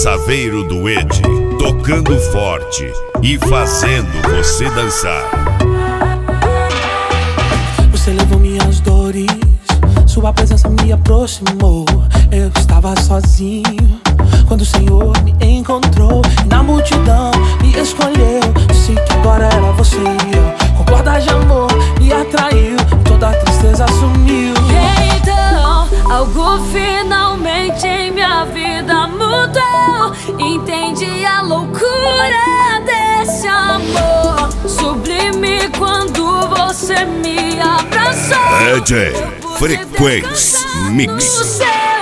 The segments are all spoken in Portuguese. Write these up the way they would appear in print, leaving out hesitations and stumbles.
Saveiro do Ed, tocando forte e fazendo você dançar. Você levou minhas dores, sua presença me aproximou. Eu estava sozinho quando o Senhor me encontrou. E na multidão me escolheu, disse que agora era você e eu. Com cordas de amor me atraiu, toda a tristeza sumiu. Então, algo finalmente em minha vida mudou. Entendi a loucura desse amor sublime quando você me abraçou. DJ Frequência Mix.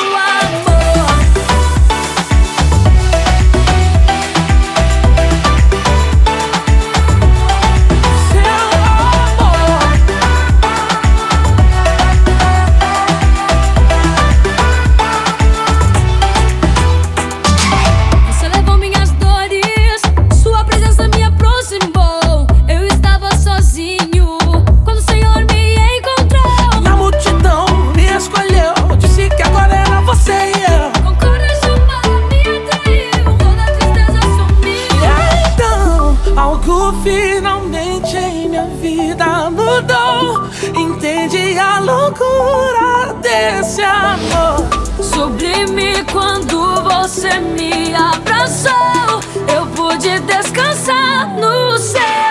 Finalmente em minha vida mudou. Entendi a loucura desse amor sublime quando você me abraçou. Eu pude descansar no céu.